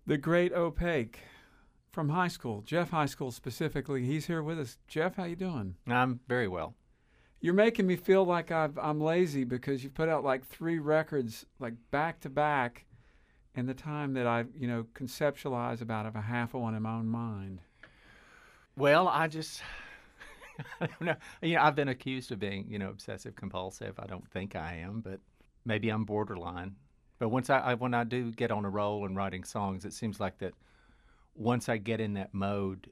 The Great Opaque from high school, Jeff High School specifically. He's here with us. Jeff, how you doing? I'm very well. You're making me feel like I'm lazy because you've put out like 3 records like back to back in the time that I, conceptualize about a half of one in my own mind. Well, I don't know. I've been accused of being, obsessive compulsive. I don't think I am, but maybe I'm borderline. But when I do get on a roll and writing songs, it seems like that once I get in that mode,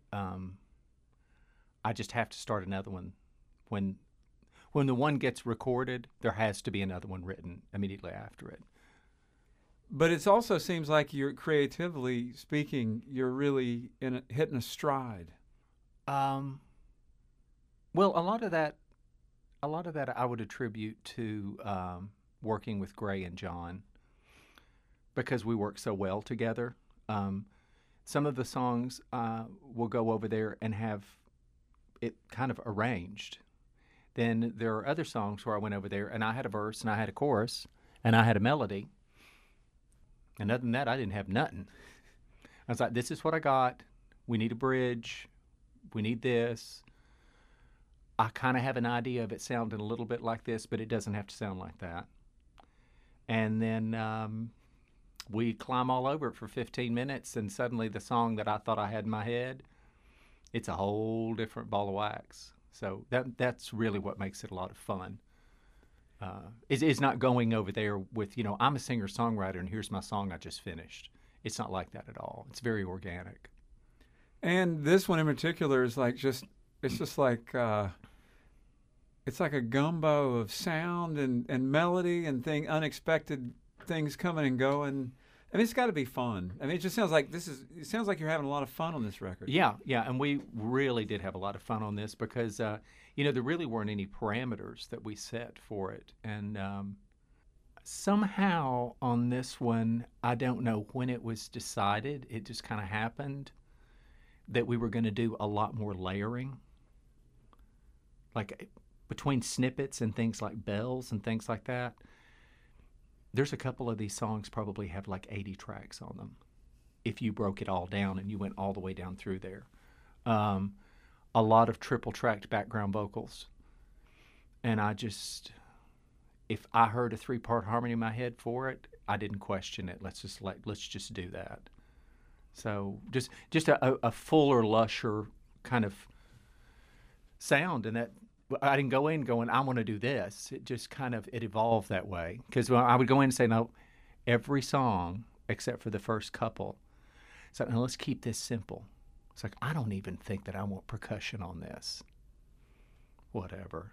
I just have to start another one. When the one gets recorded, there has to be another one written immediately after it. But it also seems like you're creatively speaking, you're really hitting a stride. Well, a lot of that I would attribute to working with Gray and John because we work so well together. Some of the songs we'll go over there and have it kind of arranged. Then there are other songs where I went over there and I had a verse and I had a chorus and I had a melody. And other than that, I didn't have nothing. I was like, this is what I got. We need a bridge. We need this. I kind of have an idea of it sounding a little bit like this, but it doesn't have to sound like that. And then we climb all over it for 15 minutes, and suddenly the song that I thought I had in my head, it's a whole different ball of wax. So that's really what makes it a lot of fun. Is not going over there with, I'm a singer-songwriter and here's my song I just finished. It's not like that at all. It's very organic. And this one in particular is like it's just like it's like a gumbo of sound and melody and unexpected things coming and going. I mean, it's got to be fun. I mean, it just sounds like it sounds like you're having a lot of fun on this record. Yeah, and we really did have a lot of fun on this because, there really weren't any parameters that we set for it. And somehow on this one, I don't know when it was decided, it just kind of happened that we were going to do a lot more layering. Like between snippets and things like bells and things like that. There's a couple of these songs probably have like 80 tracks on them if you broke it all down and you went all the way down through there. A lot of triple-tracked background vocals. And if I heard a 3-part harmony in my head for it, I didn't question it. Let's just do that. So just a fuller, lusher kind of sound, and that I didn't go in going, I want to do this. It just it evolved that way. Because I would go in and say, no, every song except for the first couple. So now let's keep this simple. It's like, I don't even think that I want percussion on this. Whatever.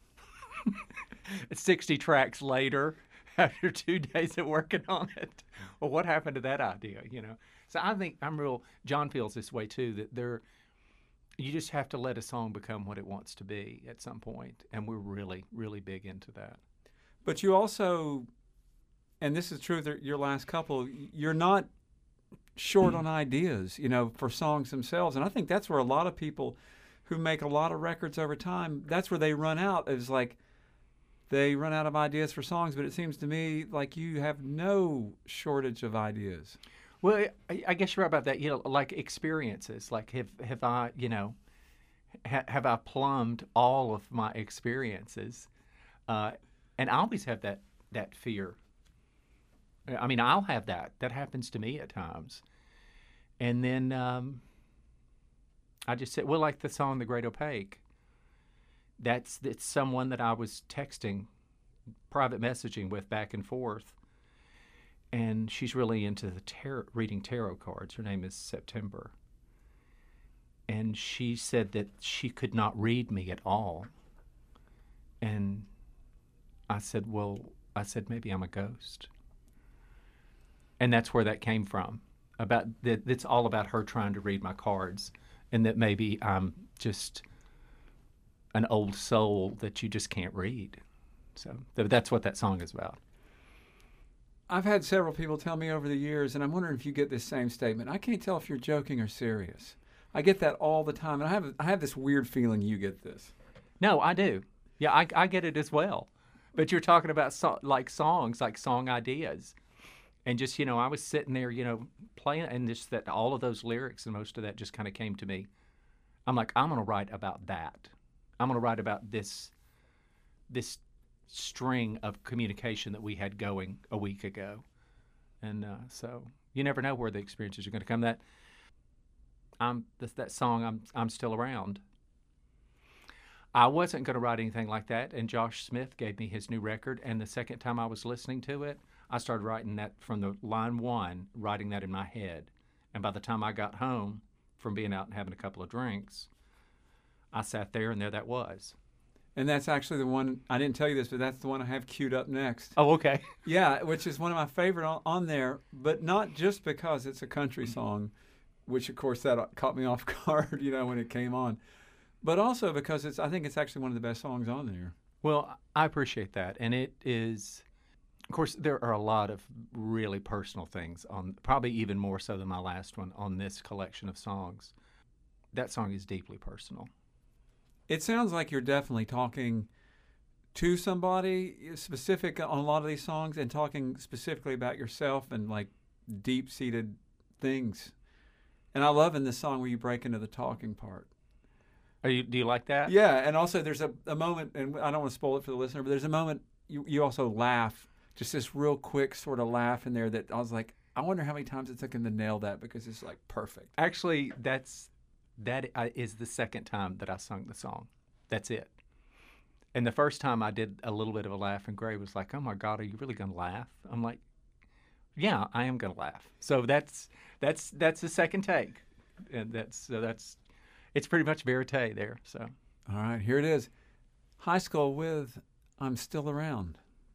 60 tracks later, after 2 days of working on it. Well, what happened to that idea, So I think John feels this way too, that you just have to let a song become what it wants to be at some point, and we're really, really big into that. But you also, and this is true of your last couple, you're not short on ideas, for songs themselves. And I think that's where a lot of people who make a lot of records over time, that's where they run out. It's like they run out of ideas for songs, but it seems to me like you have no shortage of ideas. Well, I guess you're right about that. Like experiences. Like have I, have I plumbed all of my experiences? And I always have that fear. I mean, I'll have that. That happens to me at times. And then I just said, well, like the song "The Great Opaque." It's someone that I was texting, private messaging with back and forth. And she's really into reading tarot cards. Her name is September. And she said that she could not read me at all. And I said, maybe I'm a ghost. And that's where that came from. It's all about her trying to read my cards. And that maybe I'm just an old soul that you just can't read. So that's what that song is about. I've had several people tell me over the years, and I'm wondering if you get this same statement. I can't tell if you're joking or serious. I get that all the time, and I have this weird feeling you get this. No, I do. Yeah, I get it as well. But you're talking about songs, like song ideas. And just, I was sitting there, playing, and just that all of those lyrics and most of that just kind of came to me. I'm like, I'm going to write about that. I'm going to write about this string of communication that we had going a week ago. And so you never know where the experiences are going to come. That song, I'm Still Around. I wasn't going to write anything like that, and Josh Smith gave me his new record, and the second time I was listening to it, I started writing that from the line one, writing that in my head. And by the time I got home from being out and having a couple of drinks, I sat there, and there that was. And that's actually the one, I didn't tell you this, but that's the one I have queued up next. Oh, okay. Yeah, which is one of my favorite on there, but not just because it's a country song, which, of course, that caught me off guard, when it came on, but also because I think it's actually one of the best songs on there. Well, I appreciate that. And it is, of course, there are a lot of really personal things on, probably even more so than my last one, on this collection of songs. That song is deeply personal. It sounds like you're definitely talking to somebody specific on a lot of these songs and talking specifically about yourself and like deep-seated things. And I love in this song where you break into the talking part. Do you like that? Yeah, and also there's a moment, and I don't want to spoil it for the listener, but there's a moment you also laugh, just this real quick sort of laugh in there that I was like, I wonder how many times it took him to nail that because it's like perfect. Actually, that is the second time that I sung the song. That's it. And the first time I did a little bit of a laugh, and Gray was like, "Oh my God, are you really going to laugh?" I'm like, "Yeah, I am going to laugh." So that's the second take, and it's pretty much verite there. So all right, here it is, High School with "I'm Still Around."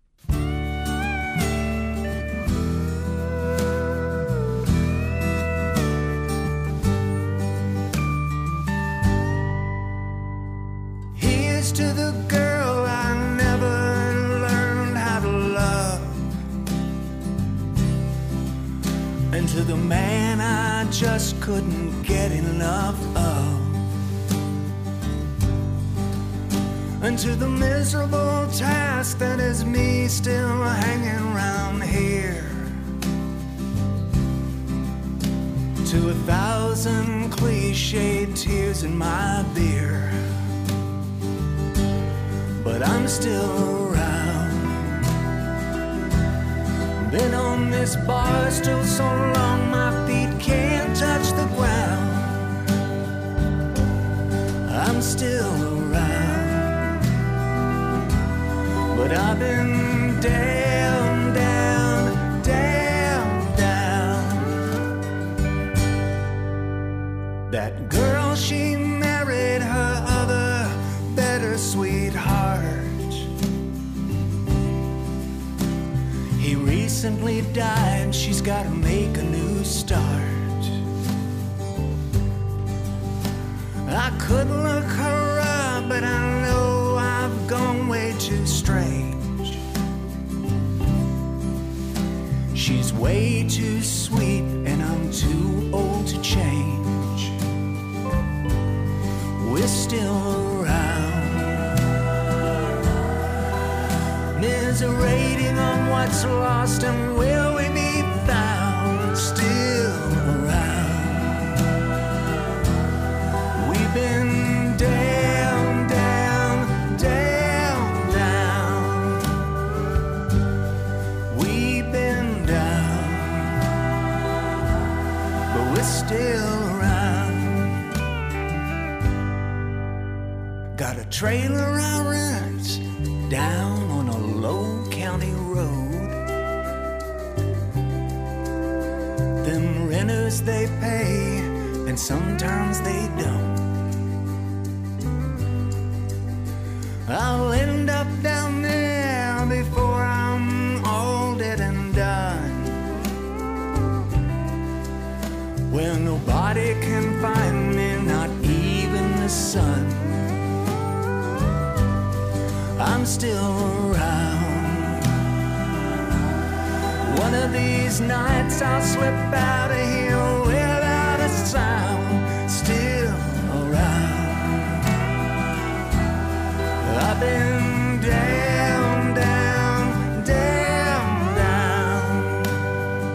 To the girl I never learned how to love, and to the man I just couldn't get enough of, and to the miserable task that is me still hanging around here, to 1,000 cliched tears in my beer. But I'm still around. Been on this bar still so long my feet can't touch the ground. I'm still around. But I've been down, down, down, down. That girl, she married her other better sweetheart. He recently died, she's gotta make a new start. I could look her up, but I know I've gone way too strange. She's way too sweet, and I'm too old to change. We're still around, miserating on what's lost, and will we be found? Still around. We've been down, down, down, down. We've been down, but we're still around. Got a trailer I rent down on a low county road. Them renters, they pay, and sometimes they don't. I'll end up down there before I'm all dead and done, where nobody can find me, not even the sun. I'm still around. One of these nights I'll slip out of here without a sound. Still around. I've been down, down, down, down.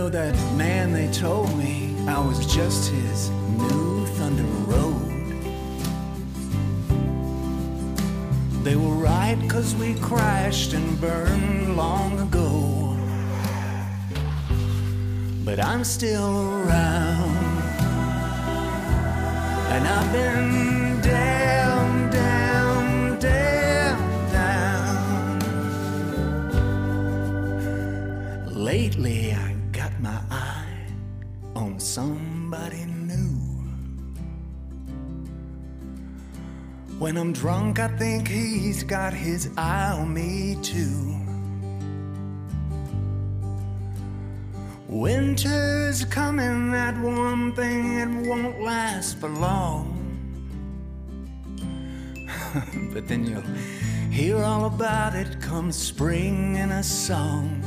know that man, they told me I was just his new Thunder Road. They were right, 'cause we crashed and burned long ago. But I'm still around, and I've been down, down, down, down. Lately I got my eye on somebody new. When I'm drunk, I think he's got his eye on me too. Winter's coming, that one thing, it won't last for long. But then you'll hear all about it come spring in a song.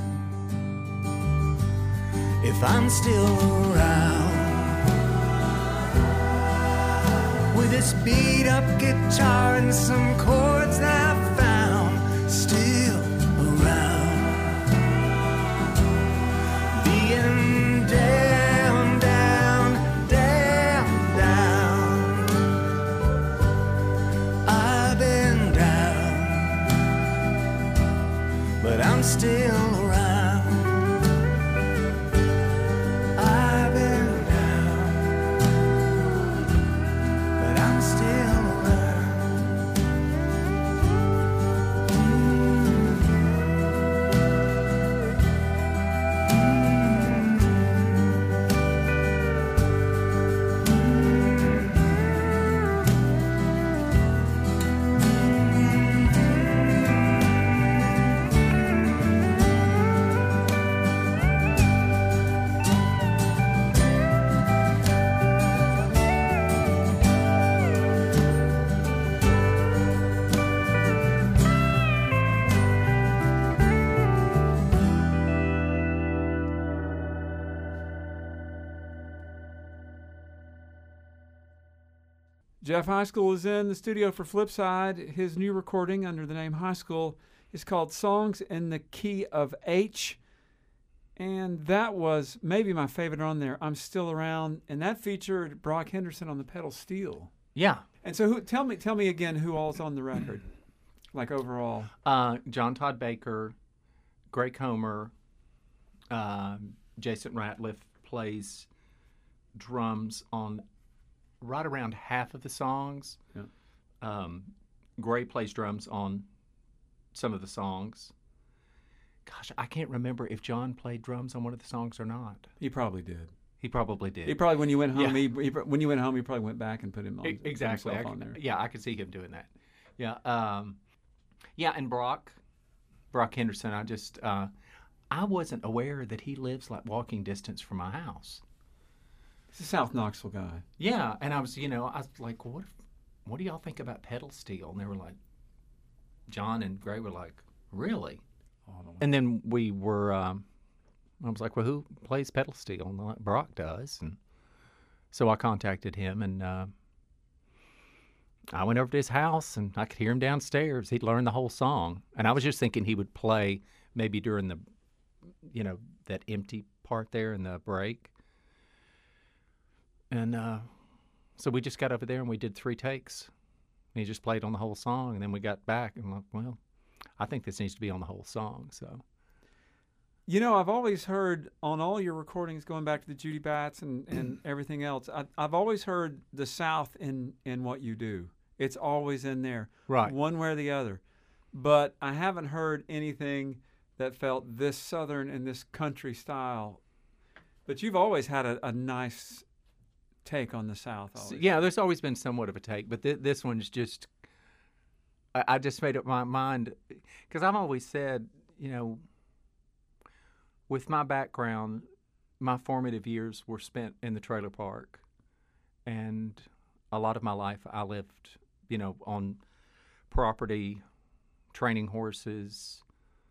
If I'm still around, with this beat up guitar and some chords that I found, still around, being down, down, down, down. I've been down, but I'm still around. I've been down, but I'm still around. Jeff High School is in the studio for Flipside. His new recording under the name High School is called Songs in the Key of H. And that was maybe my favorite on there, I'm Still Around. And that featured Brock Henderson on the pedal steel. Yeah. And so tell me again who all's on the record, like overall. John Todd Baker, Gray Comer, Jason Ratliff plays drums on right around half of the songs. Yeah. Gray plays drums on some of the songs. Gosh, I can't remember if John played drums on one of the songs or not. He probably did. He probably did. He probably, when you went home, Yeah. when you went home, he probably went back and put him on. Exactly. Put himself on there. Yeah, I could see him doing that. Yeah. And Brock Henderson, I wasn't aware that he lives like walking distance from my house. He's a South Knoxville guy. Yeah, and I was like, what do y'all think about pedal steel? And they were like, John and Gray were like, really? And then we were, I was like, well, who plays pedal steel? And they're like, Brock does. And so I contacted him, and I went over to his house, and I could hear him downstairs. He'd learned the whole song. And I was just thinking he would play maybe during the, that empty part there in the break. And so we just got over there and we did 3 takes. And he just played on the whole song. And then we got back and I'm like, well, I think this needs to be on the whole song. So, I've always heard on all your recordings, going back to the Judy Bats and everything else, I've always heard the South in what you do. It's always in there, right, one way or the other. But I haven't heard anything that felt this Southern and this country style. But you've always had a nice take on the South. Always. Yeah, there's always been somewhat of a take, but this one's just, I just made up my mind, because I've always said, with my background, my formative years were spent in the trailer park, and a lot of my life I lived, on property, training horses.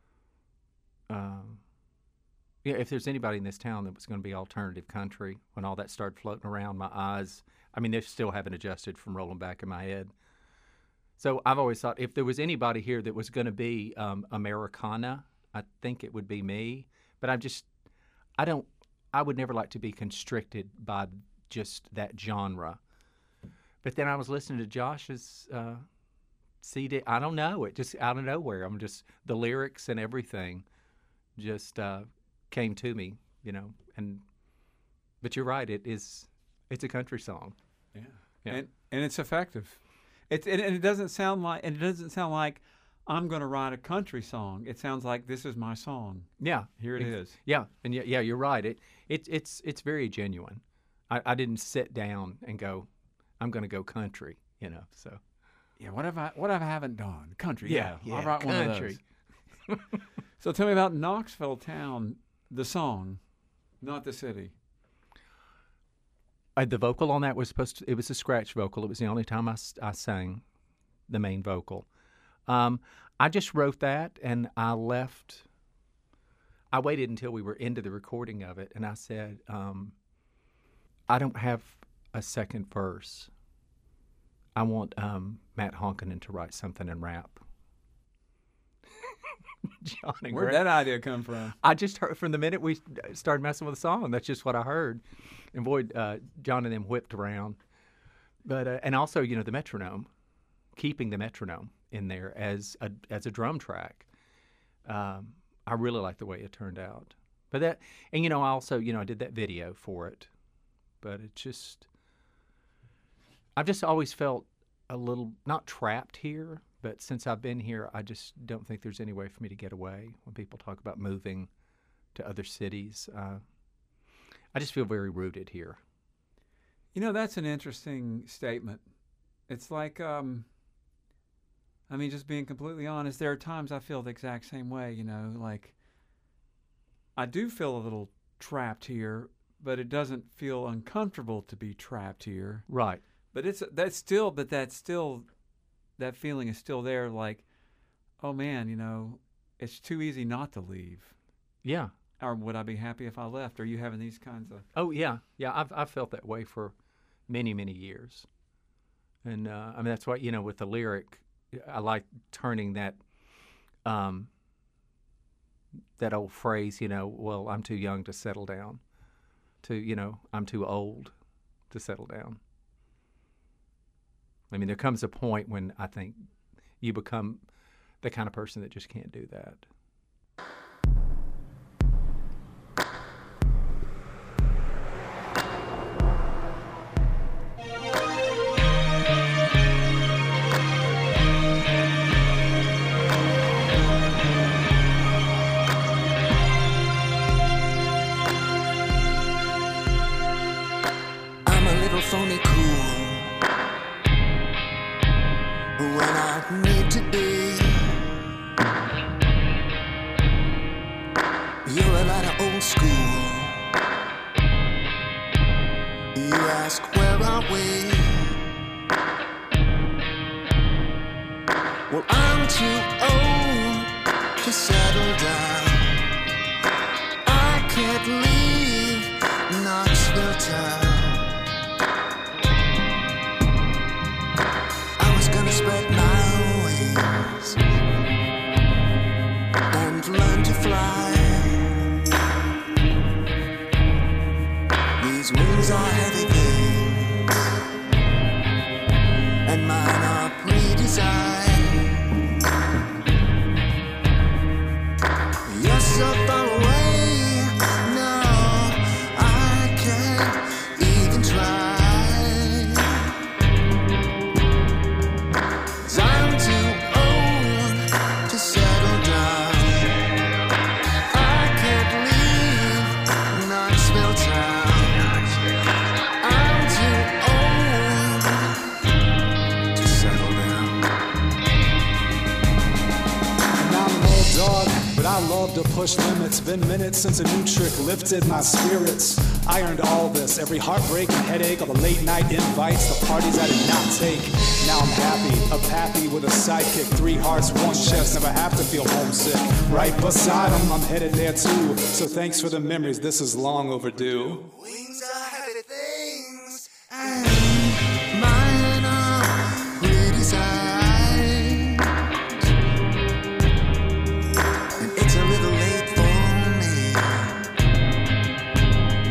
Yeah, if there's anybody in this town that was going to be alternative country, when all that started floating around, my eyes, they still haven't adjusted from rolling back in my head. So I've always thought if there was anybody here that was going to be Americana, I think it would be me. But I I would never like to be constricted by just that genre. But then I was listening to Josh's CD. I don't know. It just out of nowhere. I'm just the lyrics and everything just came to me, you know. But you're right. It's a country song. Yeah. Yeah. And it's effective. It doesn't sound like I'm going to write a country song. It sounds like this is my song. Yeah. Here it is. Yeah. And yeah, you're right. It's very genuine. I didn't sit down and go, I'm going to go country, you know. So. Yeah. What have I haven't done? Country. Yeah. I'll write one of those. So tell me about Knoxville Town, the song, not the city. The vocal on that was it was a scratch vocal. It was the only time I sang the main vocal. I just wrote that, and I waited until we were into the recording of it, and I said, I don't have a second verse. I want Matt Honkinen to write something and rap. John and Where'd that idea come from? I just heard from the minute we started messing with the song. That's just what I heard. And boy, John and them whipped around. But and also, you know, the metronome, keeping the metronome in there as a drum track. I really like the way it turned out. But that, and you know, I also, you know, I did that video for it. But it just, I've just always felt a little not trapped here. But since I've been here, I just don't think there's any way for me to get away. When people talk about moving to other cities, I just feel very rooted here. You know, that's an interesting statement. It's like, I mean, just being completely honest, there are times I feel the exact same way, you know, like I do feel a little trapped here, but it doesn't feel uncomfortable to be trapped here. Right. But that feeling is still there, like, oh man, you know, it's too easy not to leave. Yeah. Or would I be happy if I left? Are you having these kinds of? Oh yeah, yeah. I've felt that way for many years, and I mean that's why, you know, with the lyric, I like turning that that old phrase, you know, well, I'm too young to settle down, to, you know, I'm too old to settle down. I mean, there comes a point when I think you become the kind of person that just can't do that. I'm a little phony cool when I need to be. You're a lot of old school. You ask, where are we? Well, I'm too old to settle down. I can't leave Knoxville town. Spread my wings and learn to fly. These wings are heavy things, and mine are pre-designed. You're so far away now, I can't even try. I love to push limits. Been minutes since a new trick lifted my spirits. I earned all this, every heartbreak and headache, all the late night invites, the parties I did not take. Now I'm happy, up happy with a sidekick. 3 hearts, 1 chest, never have to feel homesick. Right beside him, I'm headed there too. So thanks for the memories, this is long overdue. Wings are heavy things, and mine are redesigned. And it's a little late for me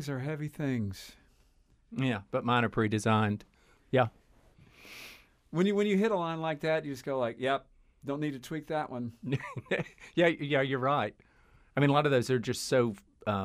songs are heavy things. Yeah, but mine are pre-designed. Yeah. When you hit a line like that, you just go like, "Yep, don't need to tweak that one." Yeah, you're right. I mean, a lot of those are just so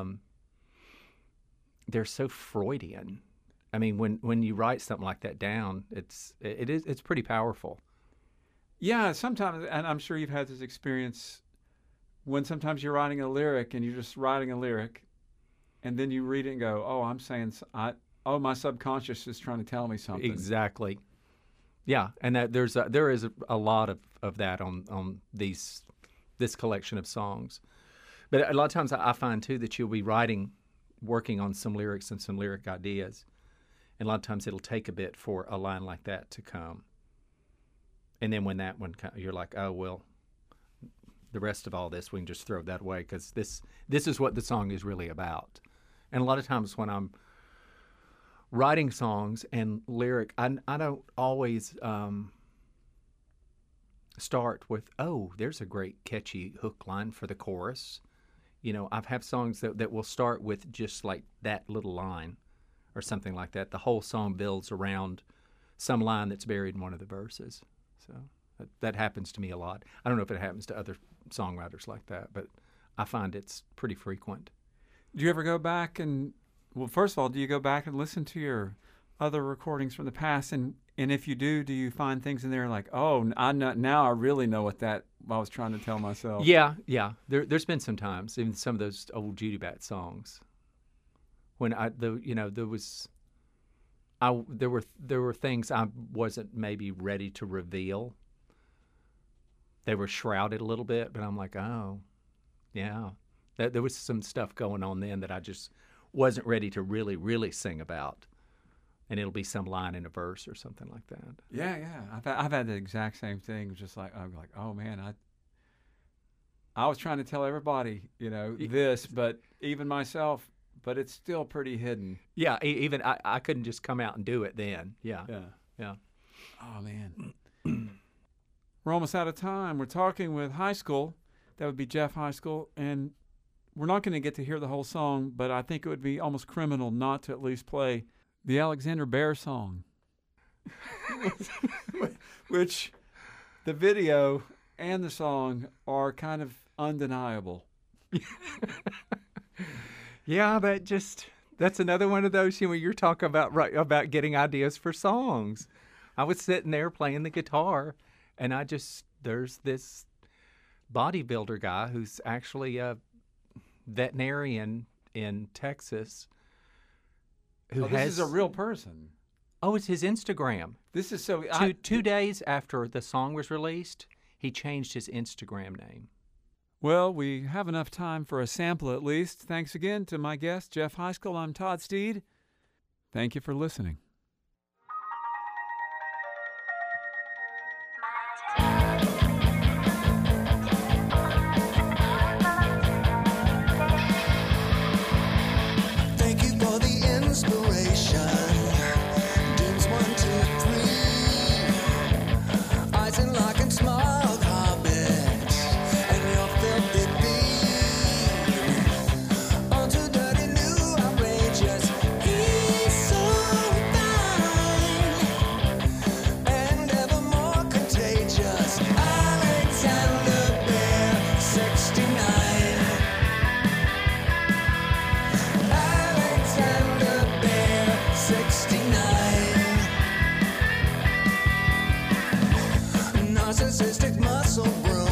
they're so Freudian. I mean, when you write something like that down, it's pretty powerful. Yeah, sometimes, and I'm sure you've had this experience when sometimes you're writing a lyric and you're just writing a lyric, and then you read it and go, "Oh, I'm saying, my subconscious is trying to tell me something." Exactly. Yeah, and that there is a lot of that on this collection of songs. But a lot of times I find too that you'll be working on some lyrics and some lyric ideas, and a lot of times it'll take a bit for a line like that to come. And then when that one comes, you're like, oh well, the rest of all this we can just throw that away because this is what the song is really about. And a lot of times when I'm writing songs and lyric, I don't always start with, oh, there's a great catchy hook line for the chorus. You know, I've had songs that will start with just like that little line or something like that. The whole song builds around some line that's buried in one of the verses. So that happens to me a lot. I don't know if it happens to other songwriters like that, but I find it's pretty frequent. Do you ever go back and, well, first of all, do you go back and listen to your other recordings from the past? And if you do you find things in there like, oh, now I really know what I was trying to tell myself? Yeah. There's been some times, even some of those old Judy Bat songs, when there were things I wasn't maybe ready to reveal. They were shrouded a little bit, but I'm like, oh, yeah. There was some stuff going on then that I just wasn't ready to really, really sing about. And it'll be some line in a verse or something like that. Yeah. I've had the exact same thing. Just like, I'm like, oh man, I was trying to tell everybody, this, but even myself, but it's still pretty hidden. Yeah, even I couldn't just come out and do it then. Yeah. Oh man. We're almost out of time. We're talking with High School. That would be Jeff High School, and we're not going to get to hear the whole song, but I think it would be almost criminal not to at least play the Alexander Bear song, which the video and the song are kind of undeniable. Yeah, that's another one of those, you're talking about getting ideas for songs. I was sitting there playing the guitar, and there's this bodybuilder guy who's actually a veterinarian in Texas. This is a real person. Oh, it's his Instagram. This is so... 2 days after the song was released, he changed his Instagram name. Well, we have enough time for a sample at least. Thanks again to my guest, Jeff High School. I'm Todd Steed. Thank you for listening. Thank you for the inspiration. Dims 1, 2, 3. Eyes and lock and smog hobbits. And your filthy beat. On to dirty new outrageous. He's so fine. And ever more contagious. Alexander Bear 69. Alexander Bear 69. Narcissistic muscle broom.